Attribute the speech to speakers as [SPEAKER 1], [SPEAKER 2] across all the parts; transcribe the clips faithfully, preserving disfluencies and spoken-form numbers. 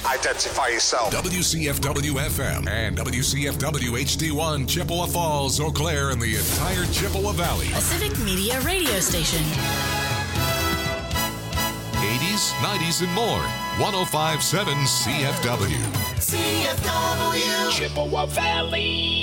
[SPEAKER 1] Identify yourself.
[SPEAKER 2] W C F W F M and W C F W H D one, Chippewa Falls, Eau Claire, and the entire Chippewa Valley.
[SPEAKER 3] A Civic Media radio station.
[SPEAKER 2] eighties, nineties, and more. one oh five point seven C F W.
[SPEAKER 4] C F W.
[SPEAKER 5] Chippewa Valley.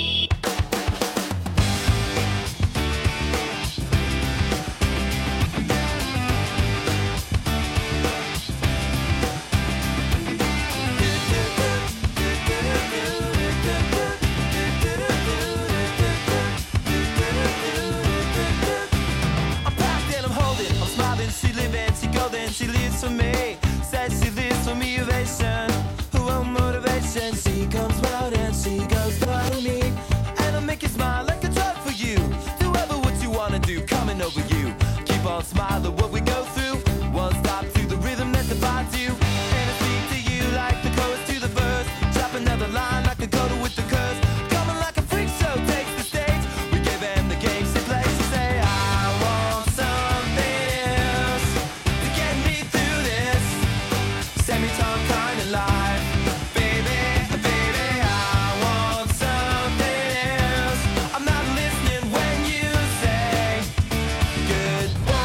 [SPEAKER 6] She lives for me, says she lives for me, ovation. Who won't motivation? She comes round and she goes by me, and I'll make you smile like a drug for you. Do ever what you wanna do, coming over you. Keep on smiling what we go through. One stop to the rhythm that divides you, and I speak to you like the chorus to the verse. Drop another line like a coda with the curse. Coming like a freak show takes the stage. We give them the game she plays. She say I want something else to get me through this semi-time kind of life. Baby, baby, I want something else. I'm not listening when you say goodbye.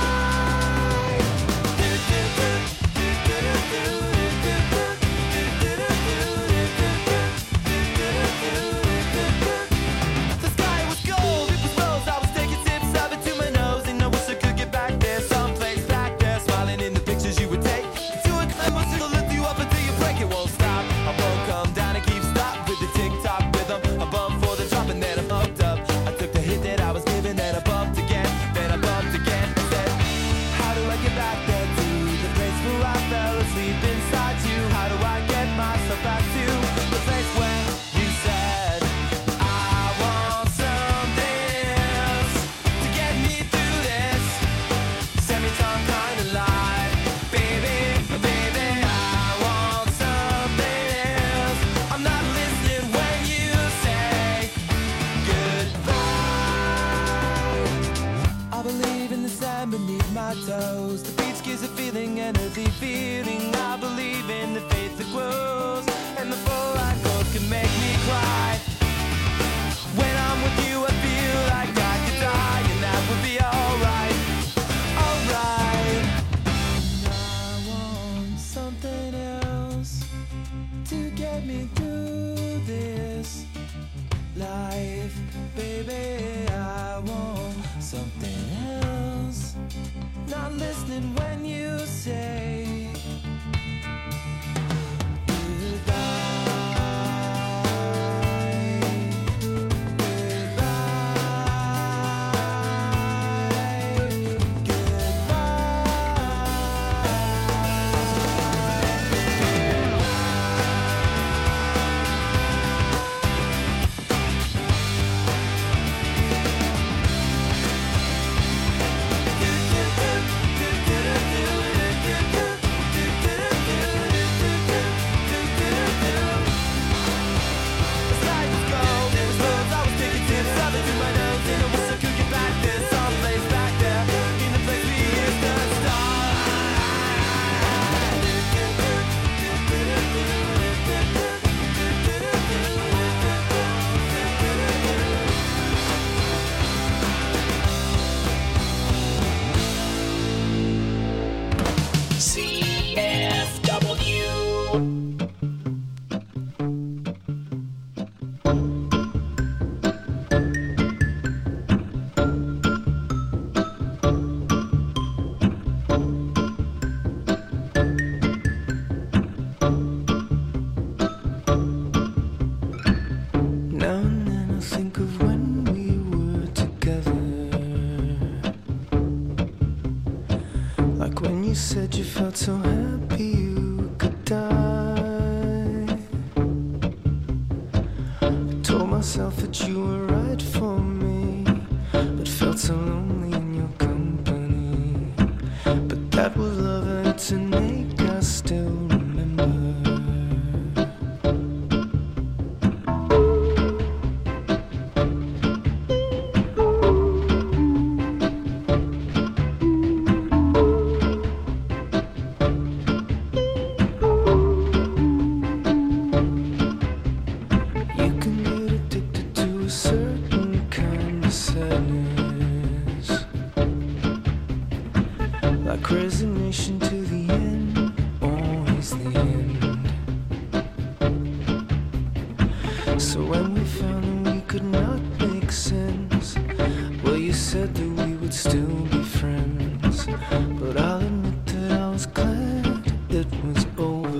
[SPEAKER 6] The sky was gold, it was rose. I was taking sips of it to my nose, and I wish I could get back there, someplace back there, smiling in the pictures you would take. To a climb, it'll lift you up until you break. It won't stop. I won't come down and keep stop with the tick-tock rhythm. I bumped for the drop and then I bumped up. I took the hit that I was given, then I bumped again, then I bumped again. I said, how do I get back there to the place where I fell asleep inside you? How do I get myself back to the place where you said I want something else to get me through this semi-time kind of life? Baby, baby, I want something else. I'm not listening when you say goodbye. I believe in the sand beneath my toes. The beach gives a feeling, energy feeling. I believe in the faith that grows, and the full light goes can make me cry. When I'm with you, I feel like I could die, and that would be alright, alright. I want something else to get me through this life, baby. I want something else. Not listening when you say
[SPEAKER 5] C F W.
[SPEAKER 6] Now and then I think of when we were together, like when you said you felt so happy you could die. I told myself that you were right for me, but felt so lonely in your company. But that was love and it's an ache I still remember.
[SPEAKER 1] Like resignation to the end, always the end. So when we found that we could not make sense, well, you said that we would still be friends. But I'll admit that I was glad it was over.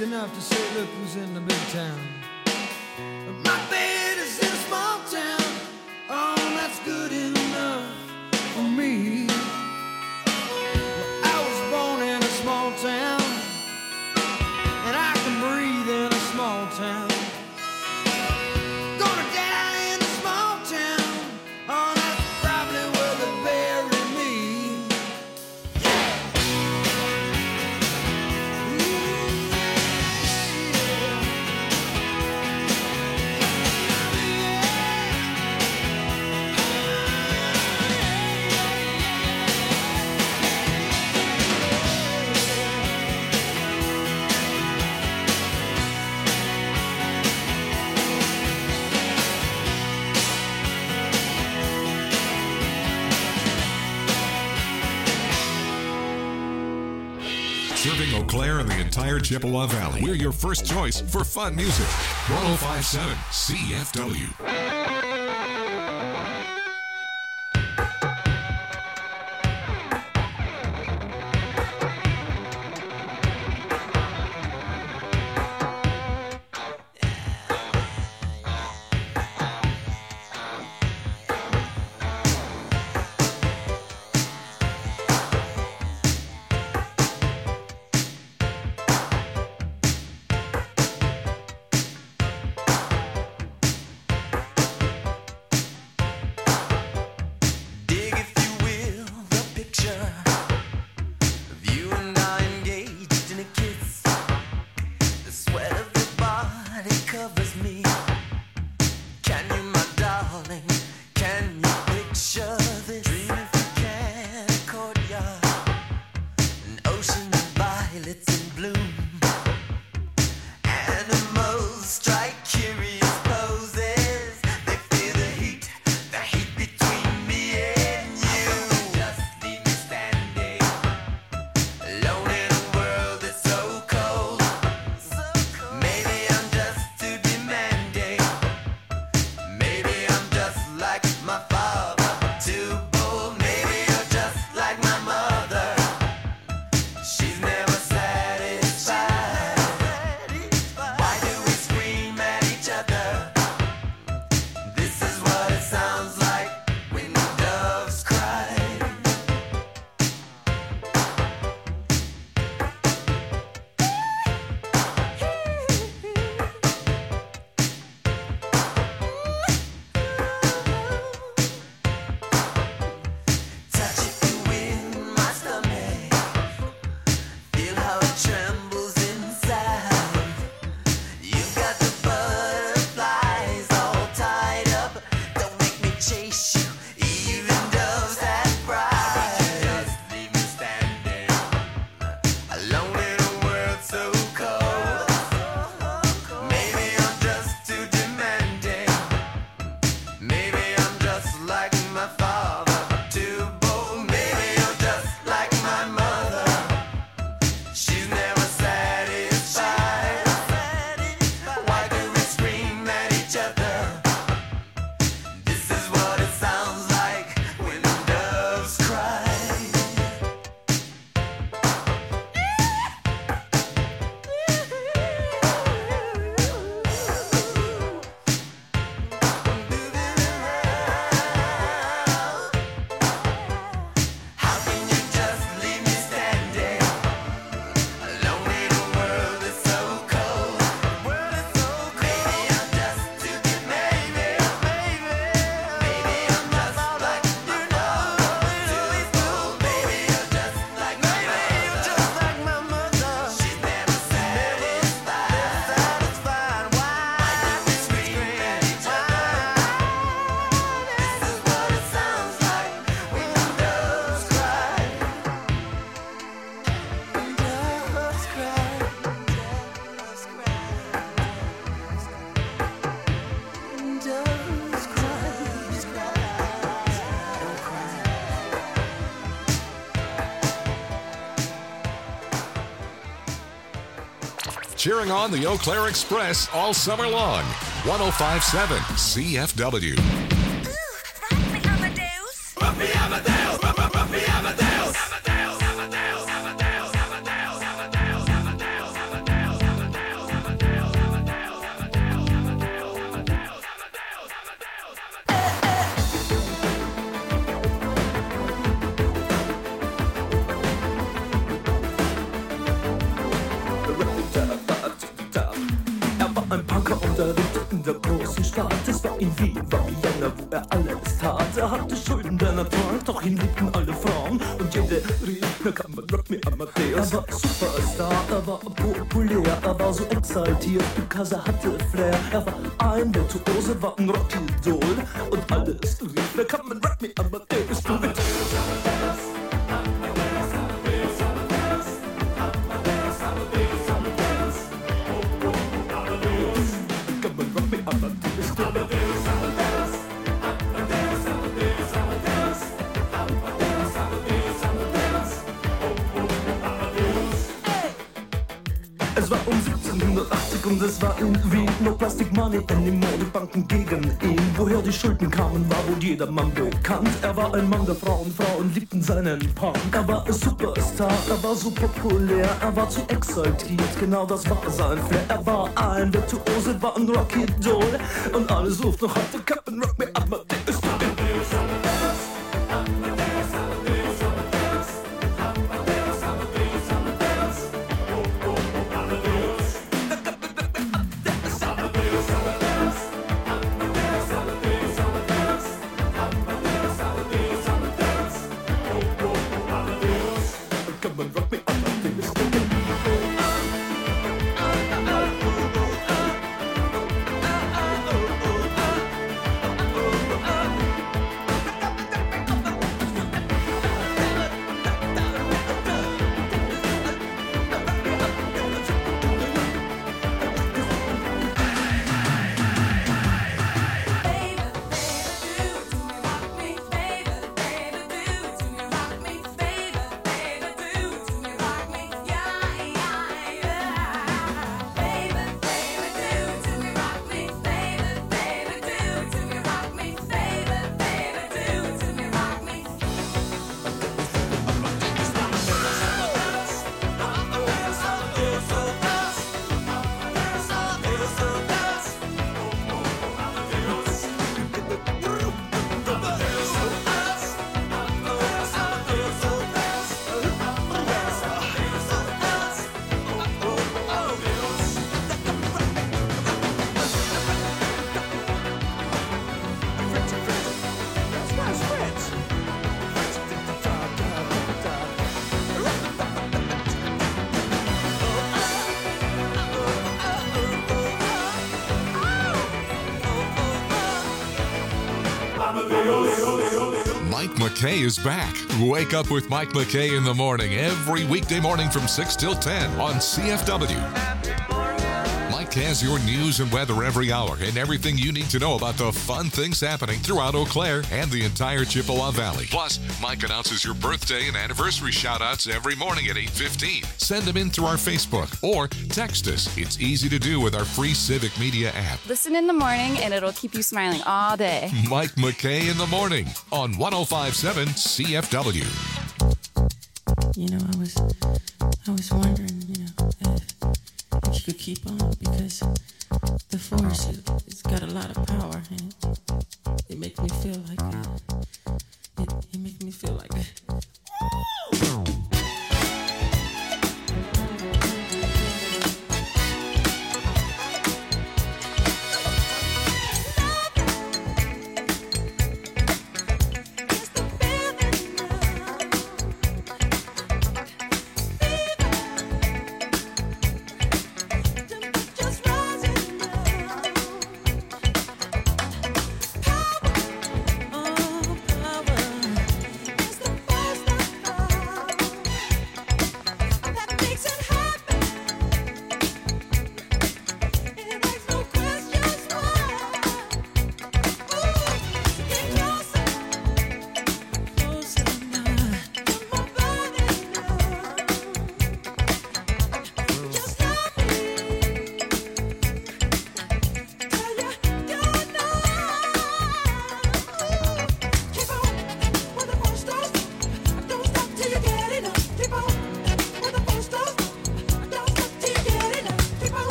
[SPEAKER 7] street enough to say, look who's in the big town. My bed is in a small town. Oh, that's good enough for me. Well, I was born in a small town, and I can breathe in a small town. Gonna die in a small town. Oh, that's probably where they bury me. Yeah.
[SPEAKER 2] Serving Eau Claire and the entire Chippewa Valley. We're your first choice for fun music. one oh five point seven C F W. Cheering on the Eau Claire Express all summer long. one oh five point seven C F W.
[SPEAKER 3] Ruffy Amadeus.
[SPEAKER 6] Ruffy Amadeus. Ruffy Amadeus.
[SPEAKER 3] Amadeus. Amadeus. Amadeus. Amadeus. Amadeus. Amadeus. Amadeus. Amadeus.
[SPEAKER 8] in der großen Stadt. Es war in Wien, war Vienna, wo er alles tat. Er hatte Schulden, denn er trank, doch ihn liebten alle Frauen. Und jede rief, na kann man Rock me Amadeus. Er war Superstar, er war populär, er war so exaltiert, because er hatte Flair. Er war ein Virtuose, war ein Rockidol. Und alles rief, na kann man Rock me Amadeus. Du mit Es war um siebzehnhundertachtzig und es war in Wien. No Plastic Money anymore, die Banken gegen ihn. Woher die Schulden kamen, war wohl jedermann bekannt. Er war ein Mann der Frauen, Frauen liebten seinen Punk. Er war ein Superstar, er war so populär, er war zu exaltiert, genau das war sein Flair. Er war ein Virtuose, war ein Rockidol. Und alle suchten noch heute Captain Rock me Amadeus.
[SPEAKER 2] Mike McKay is back. Wake up with Mike McKay in the morning every weekday morning from six till ten on C F W. Mike has your news and weather every hour and everything you need to know about the fun things happening throughout Eau Claire and the entire Chippewa Valley. Plus, Mike announces your birthday and anniversary shout-outs every morning at eight fifteen. Send them in through our Facebook or text us. It's easy to do with our free Civic Media app.
[SPEAKER 9] Listen in the morning and it'll keep you smiling all day.
[SPEAKER 2] Mike McKay in the morning on one oh five point seven C F W.
[SPEAKER 10] You know, I was, I was wondering, you know, if, if you could keep on, because the force, it, it's got a lot of power, and it, it makes me feel like, uh, it, it makes me feel like, woo!
[SPEAKER 11] Oh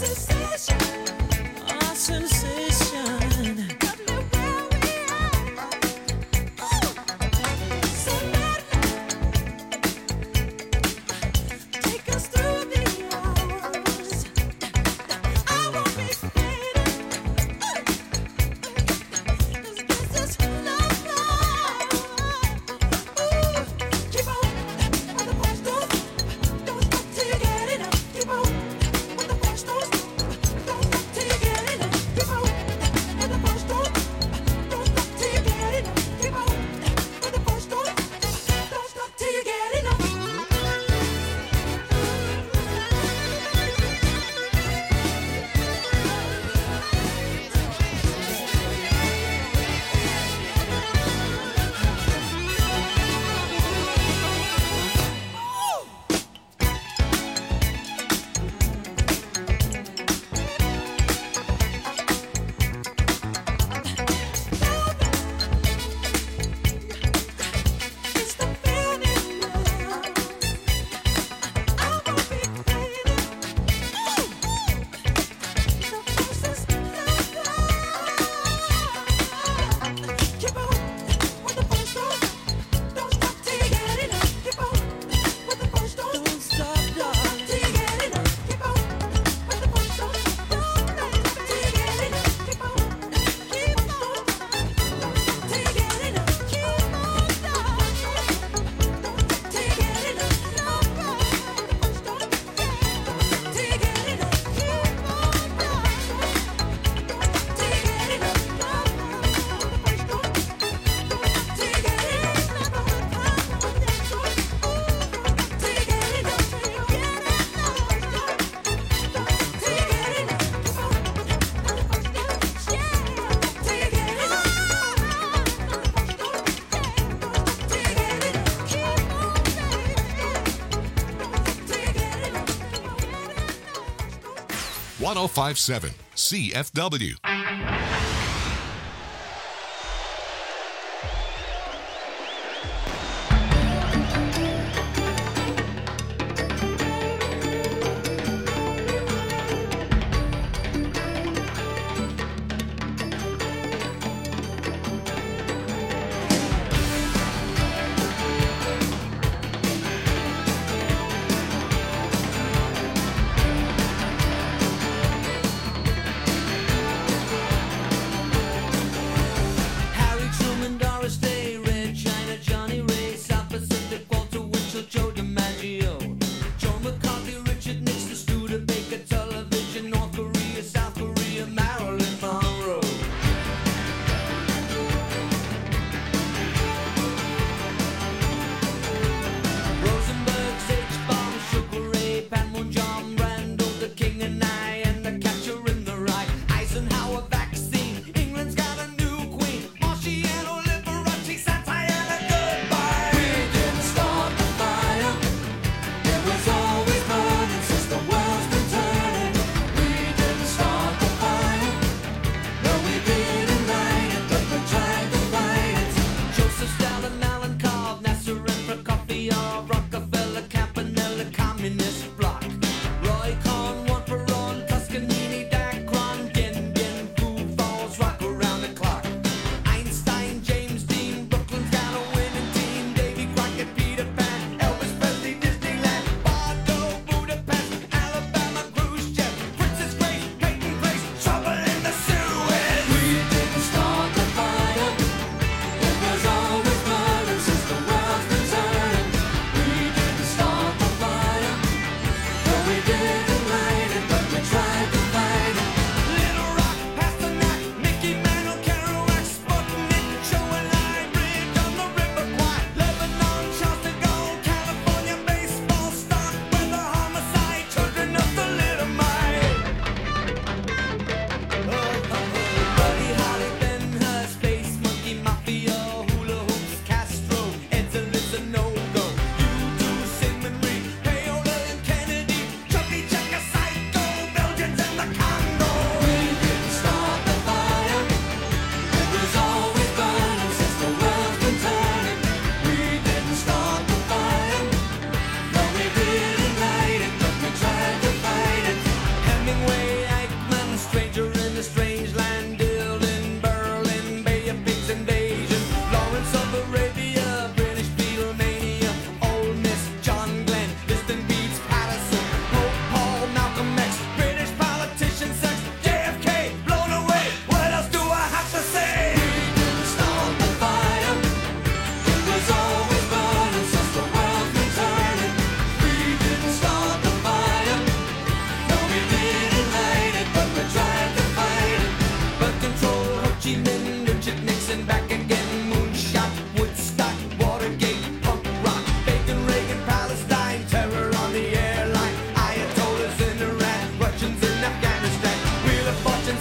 [SPEAKER 2] one oh five point seven C F W.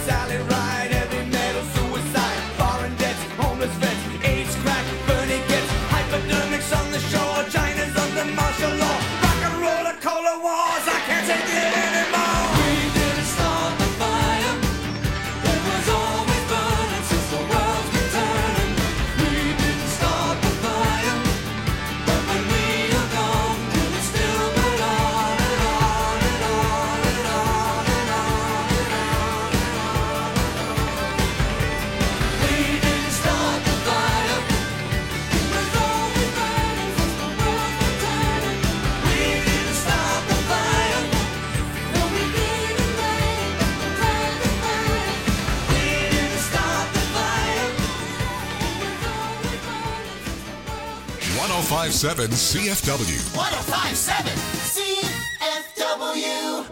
[SPEAKER 6] Sally Ride, heavy metal, suicide, foreign debts, homeless vets, AIDS crack, Bernie gets hypodermics on the shore, China's under martial law, rock and roll, a cola wars, I can't take it anymore. We didn't start the fire, it was always burning since the world's been turning. We didn't start the fire, but when we are gone, will it still burn on and on and on and on and on and on and on. We didn't start the fire, it was always burning since the world's been turning. We didn't start the fire, no we didn't light it, turn the fire. We didn't start the fire, it was always burning since the world.
[SPEAKER 2] one oh five point seven C F W.
[SPEAKER 4] one oh five point seven C F W.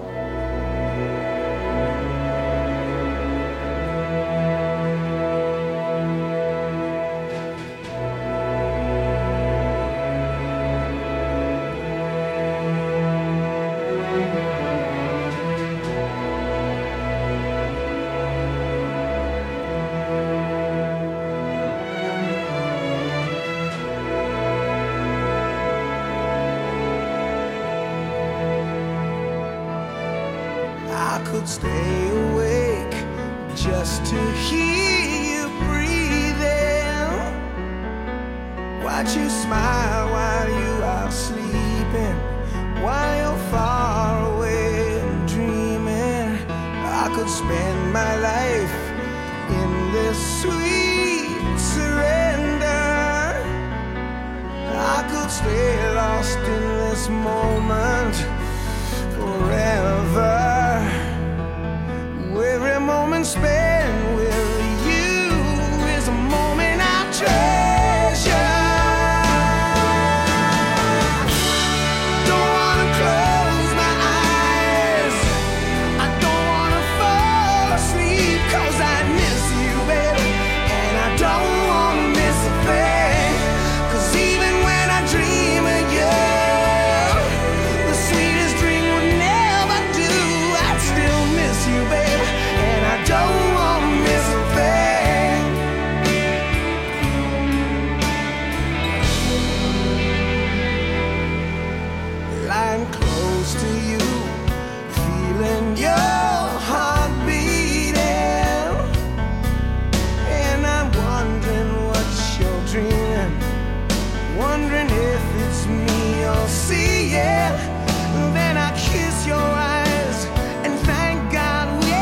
[SPEAKER 1] I could stay awake just to hear you breathing. Watch you smile while you are sleeping, while you're far away and dreaming. I could spend my life in this sweet surrender. I could stay lost in this moment forever. Every moment spent with you is a moment I treasure. Don't wanna close my eyes, I don't wanna fall asleep, 'cause I miss you, baby, and I don't wanna miss a thing. 'Cause even when I dream of you, the sweetest dream would never do. I'd still miss you, baby, and I don't wanna miss a thing. Lying close to you, feeling your heart beating, and I'm wondering what you're dreaming, wondering if it's me you're seeing. Then I kiss your eyes and thank God we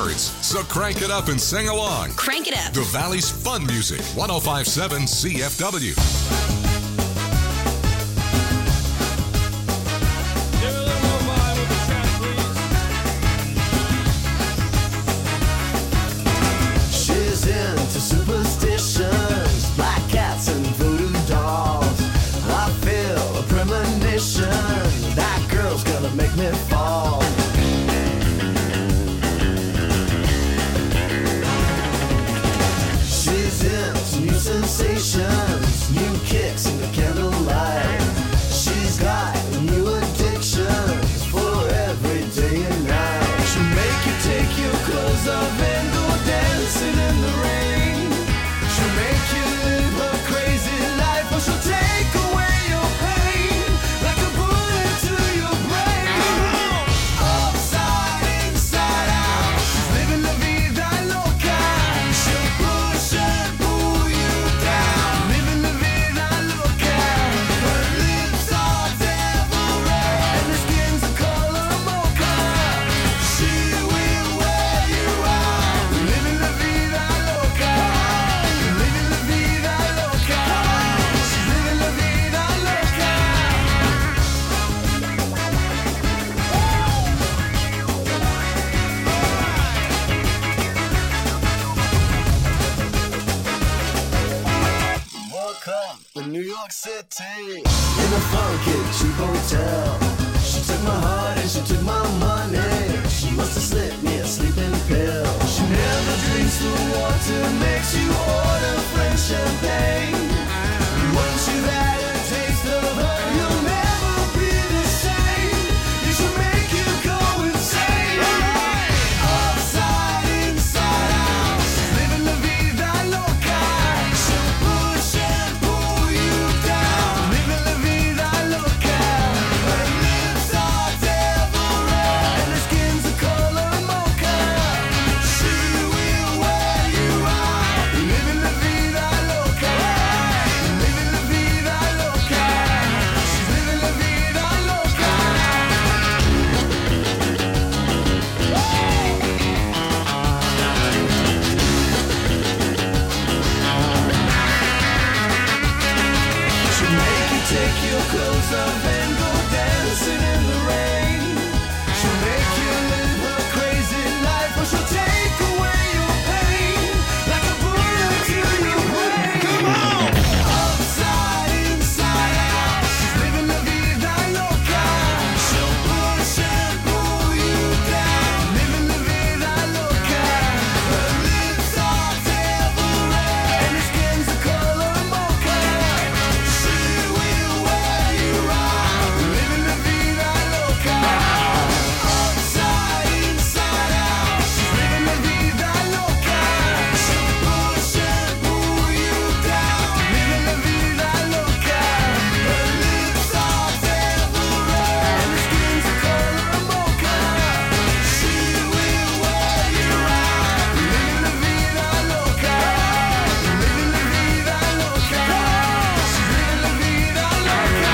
[SPEAKER 2] words. So crank it up and sing along.
[SPEAKER 11] Crank it up.
[SPEAKER 2] The Valley's fun music. one oh five point seven C F W.
[SPEAKER 1] She's into superstitions, black cats and voodoo dolls. I feel a premonition, that girl's gonna make me fall. She's into new sensations, new kicks in the candlelight. She's got new addictions for every day and night. She'll make you take your clothes off and go dancing in the rain. She'll make you live her crazy life, or she'll take away your pain like a bullet to your brain. Upside, inside out, she's living la vida loca. She'll push and pull you down, living la vida loca. Her lips are devil red and her skin's the color mocha. She will wear you out, living la vida loca, living la vida loca. She's living la vida loca. Woke up in New York City in a funky cheap hotel. She took my heart and she took my money. She must have slipped me a sleeping pill. She never drinks the water, makes you order French champagne. Once you've had a taste of her, you'll never be the same. You should make you go insane. Upside, inside out, she's living la vida loca. She'll push and pull you down, living la vida loca. Her lips are devil red and her skin's the color mocha. She will wear you out, living la vida loca, living la vida loca. She's living la vida loca. She'll make you take your clothes off and go dancing in the rain. She'll make you live her crazy life, or she'll take away your pain like a bullet to your brain. Come on! Upside, inside out, she's living la vida loca. She'll push and pull you down, living la vida loca. Her lips are devil red and her skin's the color mocha. She will wear you out, living la vida loca. Upside, inside out, she's living la vida loca. She'll push and pull you down, living la vida loca. Her lips are devil red and her skin's the color mocha. She will wear you out, living la vida loca, living la vida loca. She's living la vida loca.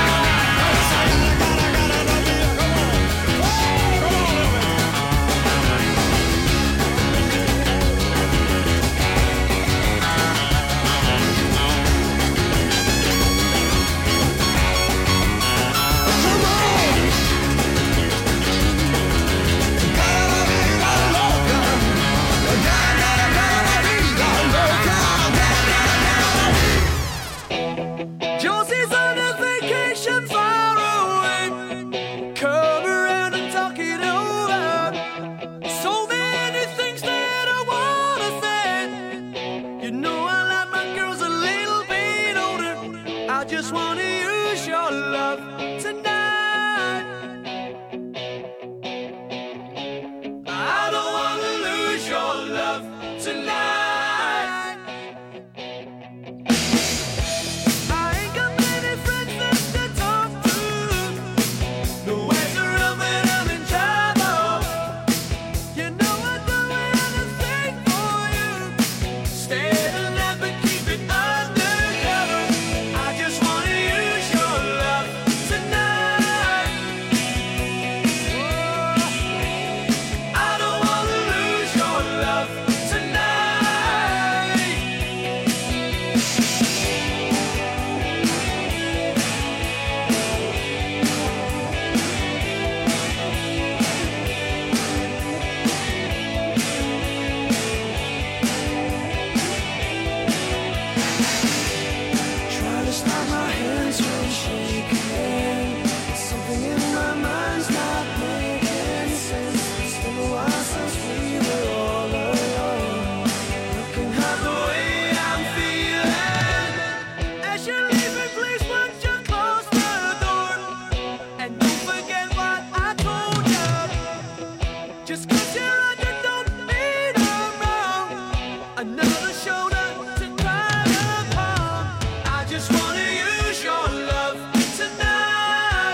[SPEAKER 1] Josie's on a vacation far away. Come around and talk it over. So many things that I wanna say. You know I like my girls a little bit older. I just wanna use your love tonight. I don't wanna lose your love tonight. I ain't got many friends left to talk to. Nowhere to run when I'm in trouble. You know I'd do anything for you. Stay the night but keep it undercover. I just wanna use your love tonight. hands from shaking. Something in my mind's not making sense. It's been a while since we were all alone. You can have the way I'm feeling. As you're leaving, please won't you close the door? And don't forget what I told you. Just 'cause you're under don't mean I'm wrong. Another shoulder to cry upon. I just wanna use your love tonight.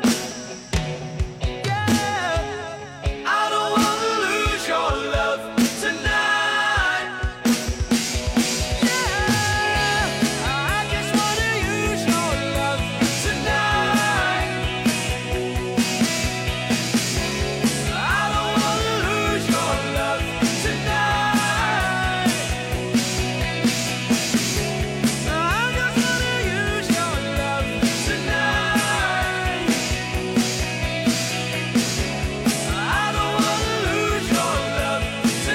[SPEAKER 1] Yeah, I don't wanna lose your love tonight. Yeah, I just wanna use your love tonight. I don't wanna lose your love tonight. I just wanna use your love tonight. I don't wanna lose your love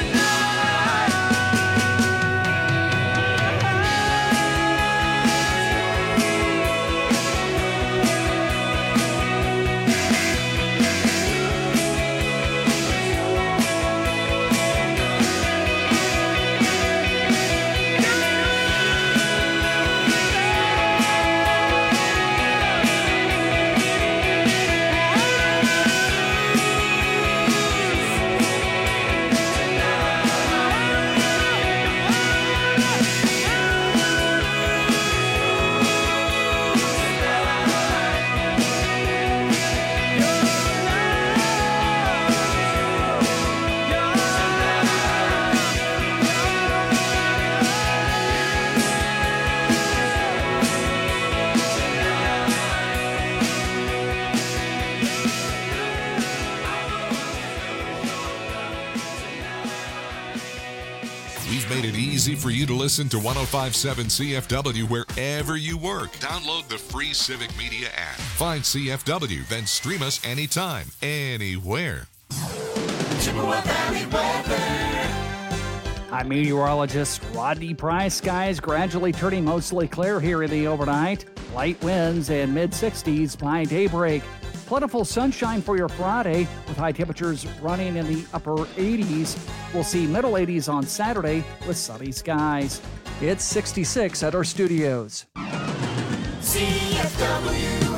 [SPEAKER 2] We've made it easy for you to listen to one oh five point seven C F W wherever you work. Download the free Civic Media app. Find C F W, then stream us anytime, anywhere.
[SPEAKER 4] Chippewa Valley weather.
[SPEAKER 11] I'm meteorologist Rodney Price. Skies gradually turning mostly clear here in the overnight. Light winds and mid sixties by daybreak. Plentiful sunshine for your Friday with high temperatures running in the upper eighties. We'll see middle eighties on Saturday with sunny skies. It's sixty-six at our studios.
[SPEAKER 4] C F W.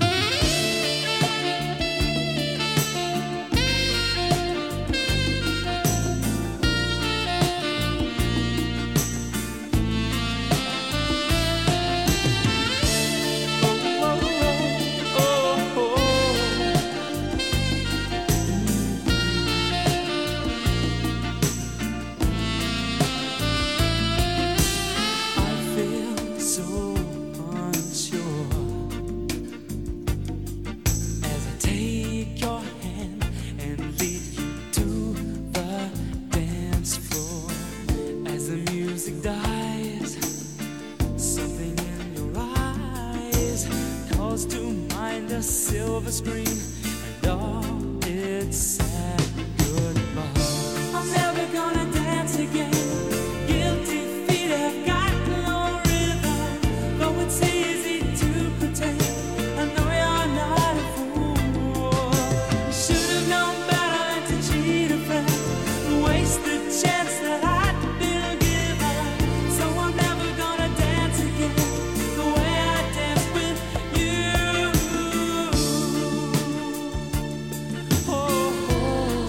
[SPEAKER 1] I feel so unsure as I take your hand and lead you to the dance floor. As the music dies, something in your eyes calls to mind a silver screen and all its sad goodbye. I'm never gonna dance again. Guilty feet have got no rhythm. Though it's easy to pretend, I know you're not a fool. You should have known better than to cheat a friend, waste the chance that I'd been given. So I'm never gonna dance again the way I danced with you. Oh, oh.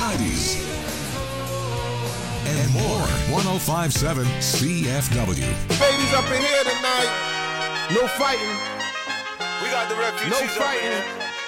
[SPEAKER 2] nineties, and more. one oh five point seven C F W.
[SPEAKER 12] Ladies up in here tonight. No fighting. We got the refugees. No fighting.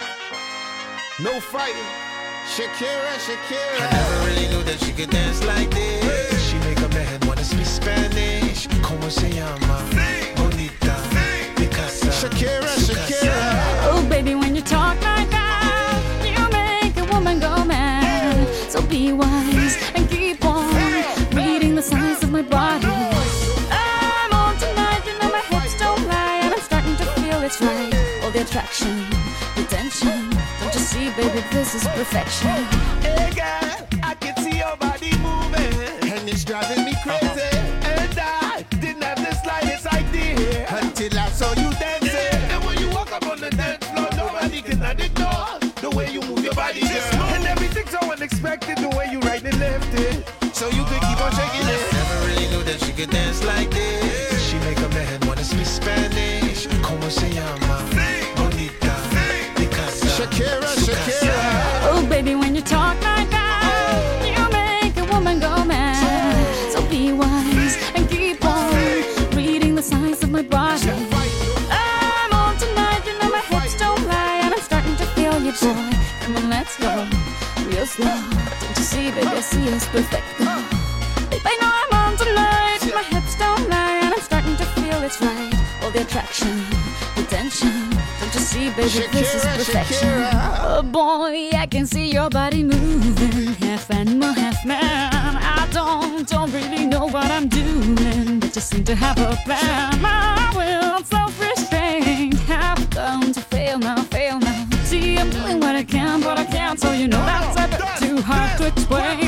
[SPEAKER 12] No fighting. Shakira, Shakira.
[SPEAKER 13] I never really knew that she could dance like this. She make a man wanna speak Spanish. Como se llama? Bonita. Picasa.
[SPEAKER 12] Shakira, Shakira.
[SPEAKER 9] Oh, baby, when you talk like that, you make a woman go mad. So be wise and keep on reading the signs of my body. I'm on tonight, you know my hips don't lie, and I'm starting to feel it's right. All the attraction, the tension. Don't you see, baby, this is perfection.
[SPEAKER 13] Hey girl, I can see your body moving,
[SPEAKER 12] And it's driving me crazy.
[SPEAKER 13] and I didn't have the slightest idea
[SPEAKER 12] Until I saw you dancing.
[SPEAKER 13] And when you walk up on the dance floor, nobody can ignore the way you move your body, girl. And everything's so unexpected, the way you right and left it,
[SPEAKER 12] So you could keep on shaking it.
[SPEAKER 13] Never really knew that she could dance like this. She make a man wanna speak Spanish. Como se llama? Bonita. Picasa.
[SPEAKER 12] Shakira, Shakira.
[SPEAKER 9] Oh, baby, when you talk like that, you make a woman go mad. So be wise and keep on reading the signs of my body. I'm on tonight, you know my hips don't lie, and I'm starting to feel you, boy. Come on, let's go real slow. Don't you see, baby, I see it's perfect. Babe, I know I'm on tonight. My hips don't lie, and I'm starting to feel it's right. All the attraction, the tension. Don't you see, baby, this is
[SPEAKER 12] Shakira,
[SPEAKER 9] perfection.
[SPEAKER 12] Shakira.
[SPEAKER 9] Oh boy, I can see your body moving, half animal, half man. I don't, don't really know what I'm doing, but just seem to have a plan. My will, self-restraint, have come to fail now, fail now. See, I'm doing what I can, but I can't, so you know that's a bit too hard to explain.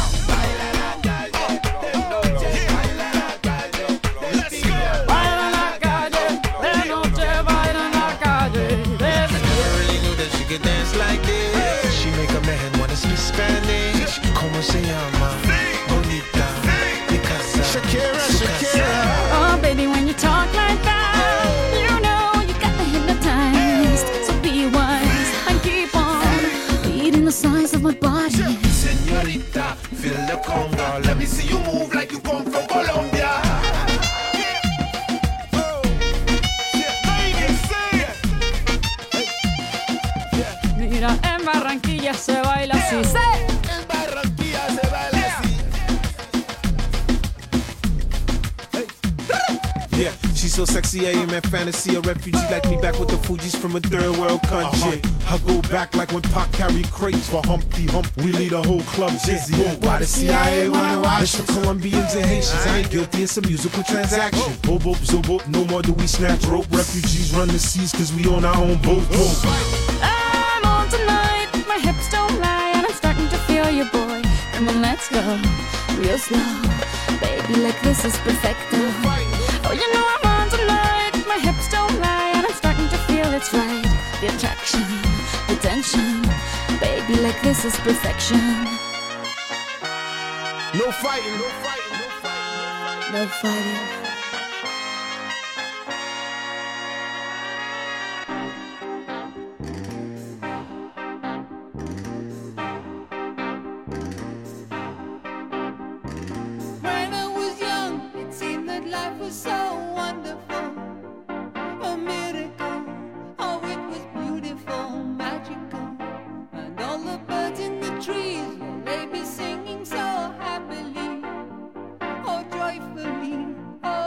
[SPEAKER 9] Baila la calle, de noche, baila la calle.
[SPEAKER 13] Never really knew that she could dance like this. She make a man wanna speak Spanish. Como se llama? Bonita. Picasa.
[SPEAKER 12] Shakira, Shakira.
[SPEAKER 9] Oh, baby, when you talk like that, you know you got me hypnotized. So be wise and keep on reading the signs of my body.
[SPEAKER 13] Señorita, feel the conga. Let me see you move like you come from Colombia.
[SPEAKER 9] Mira, en Barranquilla se baila así. ¡Sí!
[SPEAKER 13] En Barranquilla se baila así.
[SPEAKER 12] Yeah, she's so sexy, I am at fantasy. A refugee like me back with the Fugees from a third world country. I go back like when Pac carried crates for Humpty Hump. We lead a whole club dizzy. Why the C I A wanna watch the Colombians and Haitians? I ain't guilty, it's a musical transaction. Boop, boop, zoop, boop, no more do we snatch rope. Refugees run the seas cause we own our own boat. boat.
[SPEAKER 9] I'm on tonight, my hips don't lie, and I'm starting to feel you, boy. Come on, let's go real slow. Baby, like this is perfecto. Oh, you know I'm on tonight, my hips don't lie, and I'm starting to feel it's right. The attraction, the tension. Baby, like this is perfection.
[SPEAKER 12] No fighting, no fighting, no fighting.
[SPEAKER 9] No fighting.
[SPEAKER 7] When I was young, it seemed that life was so wonderful, a miracle. Oh, it was beautiful, magical, and all the birds in the trees, well, they be singing so happily, oh joyfully, oh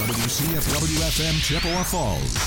[SPEAKER 2] W C F W F M Chippewa Falls.